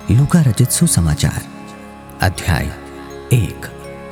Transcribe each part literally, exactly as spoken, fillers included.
लूका रचित सुसमाचार अध्याय एक।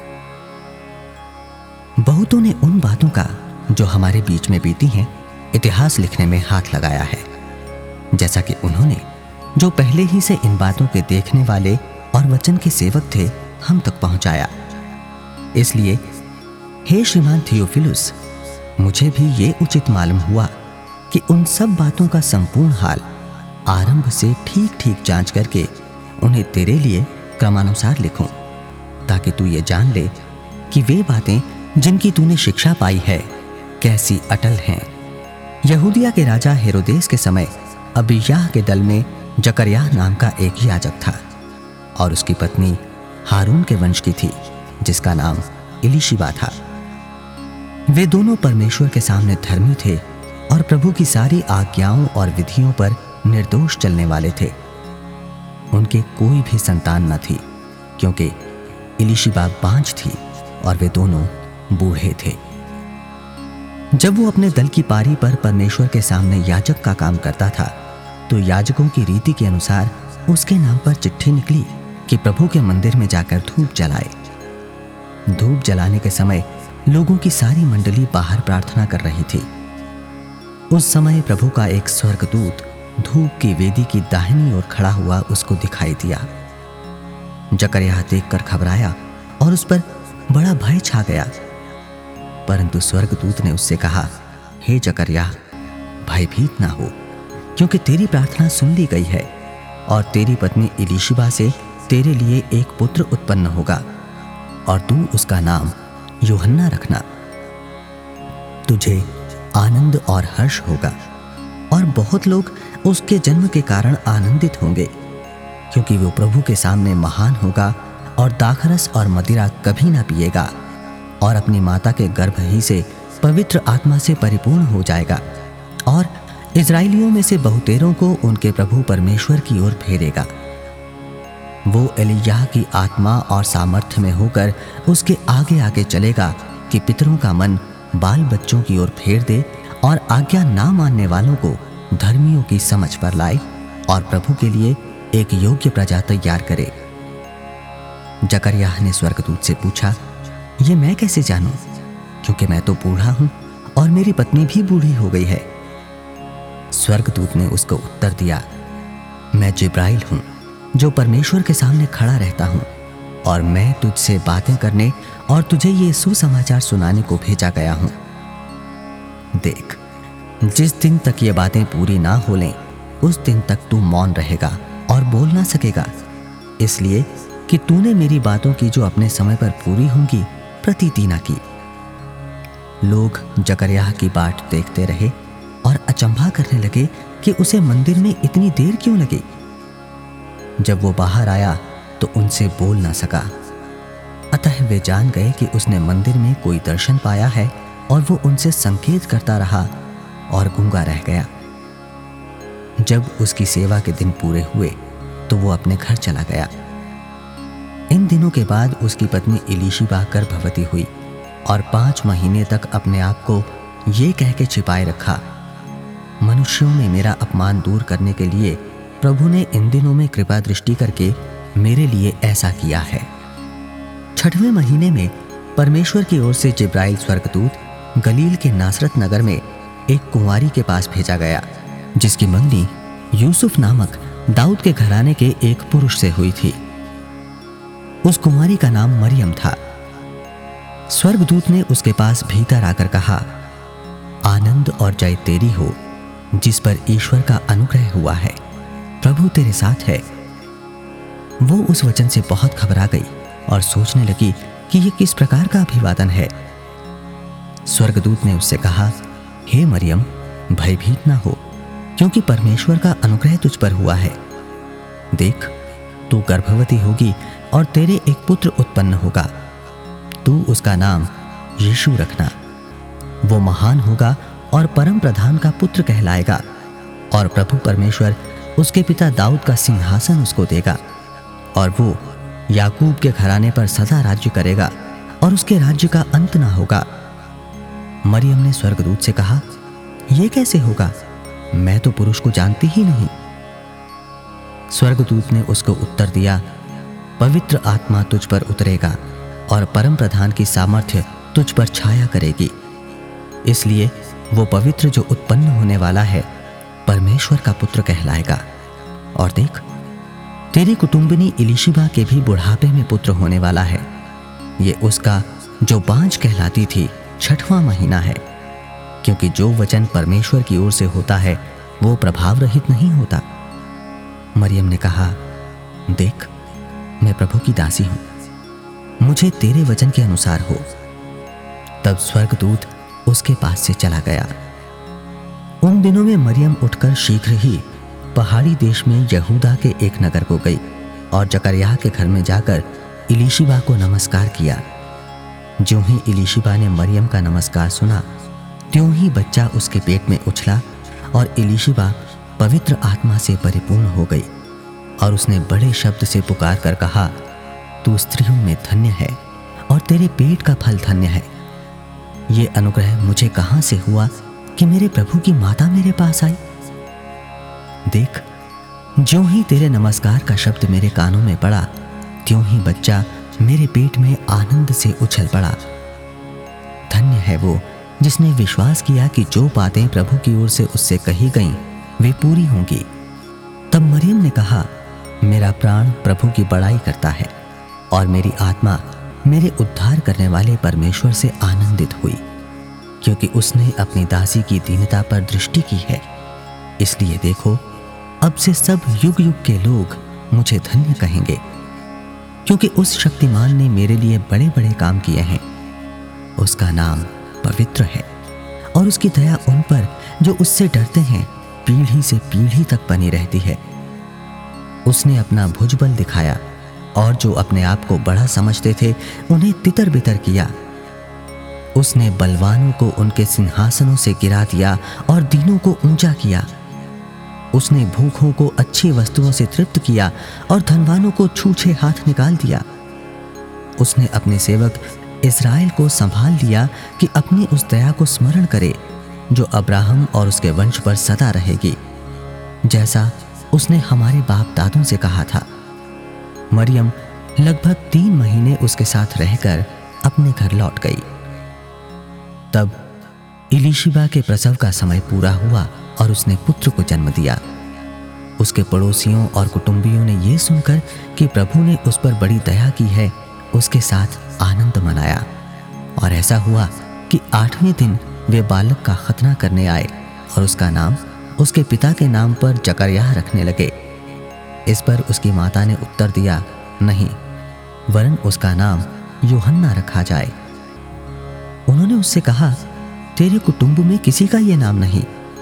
बहुतों ने उन बातों का जो हमारे बीच में बीती हैं इतिहास लिखने में हाथ लगाया है, जैसा कि उन्होंने जो पहले ही से इन बातों के देखने वाले और वचन के सेवक थे हम तक पहुंचाया। इसलिए हे श्रीमान थियोफिलुस, मुझे भी ये उचित मालूम हुआ कि उन सब बातों का संपूर्ण हाल आरंभ से ठीक ठीक जांच करके उन्हें तेरे लिए क्रमानुसार लिखूं, ताकि तू ये जान ले कि वे बातें जिनकी तूने शिक्षा पाई है कैसी अटल हैं। यहूदिया के राजा हेरोदेस के समय अबिय्याह के दल में जकर्याह नाम का एक याजक था और उसकी पत्नी हारून के वंश की थी, जिसका नाम इलीशिबा था। वे दोनों परमेश्वर के सामने धर्मी थे और प्रभु की सारी आज्ञाओं और विधियों पर निर्दोष चलने वाले थे। उनके कोई भी संतान न थी, क्योंकि इलीशिबा बांझ थी और वे दोनों बूढ़े थे। जब वो अपने दल की पारी पर परमेश्वर के सामने याजक का काम करता था, तो याजकों की रीति के अनुसार उसके नाम पर चिट्ठी निकली कि प्रभु के मंदिर में जाकर धूप जलाए। धूप जलाने के समय लोगों की सारी मंडली बाहर प्रार्थना कर रही थी। उस समय प्रभु का एक स्वर्गदूत धूप की वेदी की दाहिनी ओर खड़ा हुआ उसको दिखाई दिया। जकर्याह देखकर घबराया और उस पर बड़ा भय छा गया। परंतु स्वर्गदूत ने उससे कहा, हे जकर्याह, भयभीत ना हो, क्योंकि तेरी प्रार्थना सुन ली गई है और तेरी पत्नी इलीशिबा से तेरे लिए एक पुत्र उत्पन्न होगा और तू उसका नाम यूहन्ना रखना। तुझे आनंद और हर्ष होगा और बहुत लोग उसके जन्म के कारण आनंदित होंगे, क्योंकि वो प्रभु के सामने महान होगा और दाखरस और मदिरा कभी ना पिएगा और अपनी माता के गर्भ ही से पवित्र आत्मा से परिपूर्ण हो जाएगा और इस्राएलियों में से बहुतेरों को उनके प्रभु परमेश्वर की ओर फेरेगा। वो एलिय्याह की आत्मा और सामर्थ्य में होकर उसके आगे आगे चलेगा कि पितरों का मन बाल बच्चों की ओर फेर दे और आज्ञा ना मानने वालों को धर्मियों की समझ पर लाए और प्रभु के लिए एक योग्य प्रजा तैयार करे। जकर्याह ने स्वर्गदूत से पूछा, ये मैं कैसे जानूं, क्योंकि मैं तो बूढ़ा हूं और मेरी पत्नी भी बूढ़ी हो गई है। स्वर्गदूत ने उसको उत्तर दिया, मैं जिब्राइल हूं, जो परमेश्वर के सामने खड़ा रहता हूं और मैं तुझसे बातें करने और तुझे ये सुसमाचार सुनाने को भेजा गया हूं। देख, जिस दिन तक ये बातें पूरी ना हो लें, उस दिन तक तू मौन रहेगा और बोल ना सकेगा, इसलिए कि तूने मेरी बातों की जो अपने समय पर पूरी होंगी प्रतीति ना की। लोग जकर्याह की बाट देखते रहे और अचंभा करने लगे कि उसे मंदिर में इतनी देर क्यों लगी। जब वो बाहर आया तो उनसे बोल ना सका, अतः वे जान गए कि उसने मंदिर में कोई दर्शन पाया है और वो उनसे संकेत करता रहा और गूंगा रह गया। जब उसकी सेवा के दिन पूरे हुए तो वो अपने घर चला गया। इन दिनों के बाद उसकी पत्नी इलीशिबा गर्भवती हुई और पांच महीने तक अपने आप को ये कह के छिपाए रखा, मनुष्यों में मेरा अपमान दूर करने के लिए प्रभु ने इन दिनों में कृपा दृष्टि करके मेरे लिए ऐसा किया है। छठवें महीने में परमेश्वर की ओर से जिब्राइल स्वर्गदूत गलील के नासरत नगर में एक कुंवारी के पास भेजा गया, जिसकी मंगनी यूसुफ नामक दाऊद के घराने के एक पुरुष से हुई थी। उस कुंवारी का नाम मरियम था। स्वर्गदूत ने उसके पास भीतर आकर कहा, आनंद और जय तेरी हो, जिस पर ईश्वर का अनुग्रह हुआ है, प्रभु तेरे साथ है। वो उस वचन से बहुत घबरा गई और सोचने लगी कि यह किस प्रकार का अभिवादन है। स्वर्गदूत ने उससे कहा, हे मरियम, भयभीत ना हो, क्योंकि परमेश्वर का अनुग्रह तुझ पर हुआ है। देख, तू गर्भवती होगी और तेरे एक पुत्र उत्पन्न होगा। तू उसका नाम यीशु रखना। वो महान होगा और परम प्रधान का पुत्र कहलाएगा और प्रभु परमेश्वर उसके पिता दाऊद का सिंहासन उसको देगा और वो याकूब के घराने पर सदा राज्य करेगा और उसके राज्य का अंत ना होगा। मरियम ने स्वर्गदूत से कहा, यह कैसे होगा, मैं तो पुरुष को जानती ही नहीं। स्वर्गदूत ने उसको उत्तर दिया, पवित्र आत्मा तुझ पर उतरेगा और परम प्रधान की सामर्थ्य तुझ पर छाया करेगी। इसलिए वो पवित्र जो उत्पन्न होने वाला है परमेश्वर का पुत्र कहलाएगा। और देख, तेरी कुटुंबिनी इलीशिबा के भी बुढ़ापे में पुत्र होने वाला है। ये उसका जो बांझ कहलाती थी छठवां महीना है, क्योंकि जो वचन परमेश्वर की ओर से होता है वो प्रभाव रहित नहीं होता। मरियम ने कहा, देख, मैं प्रभु की दासी हूं, मुझे तेरे वचन के अनुसार हो। तब स्वर्गदूत उसके पास से चला गया। उन दिनों में मरियम उठकर शीघ्र ही पहाड़ी देश में यहूदा के एक नगर को गई और जकरयाह के घर में जाकर इलीशिबा को नमस्कार किया। ज्यों ही इलीशिबा ने मरियम का नमस्कार सुना, त्यों ही बच्चा उसके पेट में उछला और इलीशिबा पवित्र आत्मा से परिपूर्ण हो गई और उसने बड़े शब्द से पुकार कर कहा, तू स्त्रियों में धन्य है और तेरे पेट का फल धन्य है। ये अनुग्रह मुझे कहां से हुआ कि मेरे प्रभु की माता मेरे पास आई? देख, ज्यों ही तेरे नमस्कार का शब्द मेरे कानों में पड़ा, त्यों ही बच्चा मेरे पेट में आनंद से उछल पड़ा। धन्य है वो जिसने विश्वास किया कि जो बातें प्रभु की ओर से उससे कही गईं वे पूरी होंगी। तब मरियम ने कहा, मेरा प्राण प्रभु की बड़ाई करता है और मेरी आत्मा मेरे उद्धार करने वाले परमेश्वर से आनंदित हुई, क्योंकि उसने अपनी दासी की दीनता पर दृष्टि की है। इसलिए देखो, अब से सब युग युग के लोग मुझे धन्य कहेंगे, क्योंकि उस शक्तिमान ने मेरे लिए बड़े बड़े काम किए हैं। उसका नाम पवित्र है और उसकी दया उन पर जो उससे डरते हैं पीढ़ी से पीढ़ी तक बनी रहती है। उसने अपना भुजबल दिखाया और जो अपने आप को बड़ा समझते थे उन्हें तितर बितर किया। उसने बलवानों को उनके सिंहासनों से गिरा दिया और दीनों को ऊंचा किया। उसने भूखों को अच्छी वस्तुओं से तृप्त किया और धनवानों को छूछे हाथ निकाल दिया। उसने अपने सेवक इस्राएल को संभाल लिया कि अपनी उस दया को स्मरण करे जो अब्राहम और उसके वंश पर सदा रहेगी, जैसा उसने हमारे बाप दादों से कहा था। मरियम लगभग तीन महीने उसके साथ रहकर अपने घर लौट गई। तब इलीशिबा के प्रसव का समय पूरा हुआ और उसने पुत्र को जन्म दिया। उसके पड़ोसियों और कुटुंबियों ने यह सुनकर कि प्रभु ने उस पर बड़ी दया की है, उसके साथ आनंद मनाया। और ऐसा हुआ कि आठवें दिन वे बालक का खतना करने आए और उसका नाम उसके पिता के नाम पर जकरयाह रखने लगे। इस पर उसकी माता ने उत्तर दिया, नहीं, वरन उसका नाम यूहन्ना रखा जाए। उन्होंने उससे कहा, तेरे कुटुंब में किसी का यह नाम नहीं।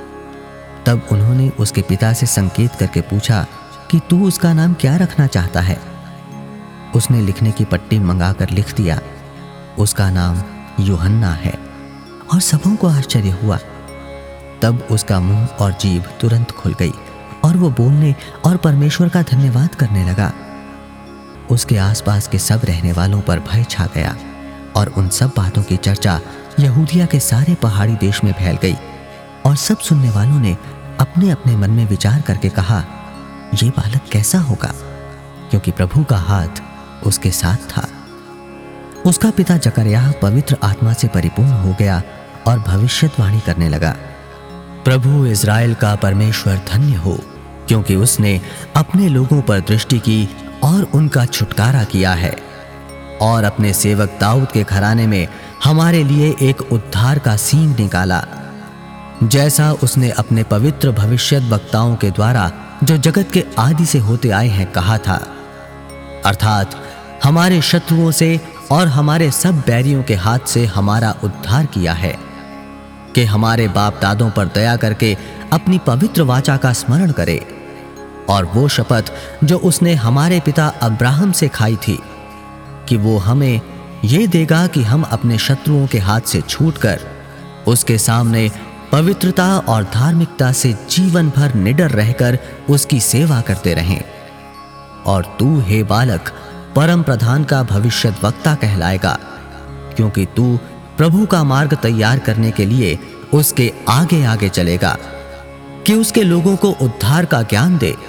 तब उन्होंने उसके पिता से संकेत करके पूछा कि तू उसका नाम क्या रखना चाहता है? उसने लिखने की पट्टी मंगाकर लिख दिया, उसका नाम यूहन्ना है। और सबों को आश्चर्य हुआ। तब उसका मुंह और जीभ तुरंत खुल गई और वो बोलने और परमेश्वर का धन्यवाद करने लगा। उसके आसपास के सब रहने वालों पर भय छा गया और उन सब बातों की चर्चा यहूदिया के सारे पहाड़ी देश में फैल गई। और सब सुनने वालों ने अपने अपने मन में विचार करके कहा, ये बालक कैसा होगा? क्योंकि प्रभु का हाथ उसके साथ था। उसका पिता जकरयाह पवित्र आत्मा से परिपूर्ण हो गया और भविष्यवाणी करने लगा, प्रभु इज़राइल का परमेश्वर धन्य हो, क्योंकि उसने अपने लोगों पर दृष्टि की और उनका छुटकारा किया है और अपने सेवक दाऊद के घराने में हमारे लिए एक उद्धार का सींग निकाला, जैसा उसने अपने पवित्र भविष्यत वक्ताओं के द्वारा जो जगत के आदि से होते आए हैं कहा था, अर्थात हमारे शत्रुओं से और हमारे सब बैरियों के हाथ से हमारा उद्धार किया है, कि हमारे बाप दादों पर दया करके अपनी पवित्र वाचा का स्मरण करे और वो शपथ जो उसने हमारे पिता अब्राहम से खाई थी कि वो हमें ये देगा कि हम अपने शत्रुओं के हाथ से छूटकर उसके सामने पवित्रता और धार्मिकता से जीवन भर निडर रहकर उसकी सेवा करते रहें। और तू हे बालक परम प्रधान का भविष्यत वक्ता कहलाएगा, क्योंकि तू प्रभु का मार्ग तैयार करने के लिए उसके आगे आगे चलेगा, कि उसके लोगों को उद्धार का ज्ञान दे,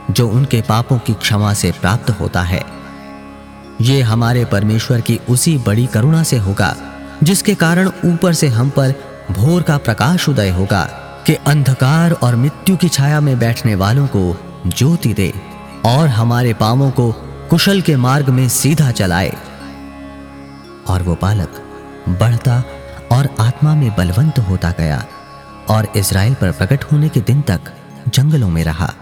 जो उनके पापों की क्षमा से प्राप्त होता है। ये हमारे परमेश्वर की उसी बड़ी करुणा से होगा जिसके कारण ऊपर से हम पर भोर का प्रकाश उदय होगा कि अंधकार और मृत्यु की छाया में बैठने वालों को ज्योति दे और हमारे पांवों को कुशल के मार्ग में सीधा चलाए। और वो बालक बढ़ता और आत्मा में बलवंत होता गया और इस्राएल पर प्रकट होने के दिन तक जंगलों में रहा।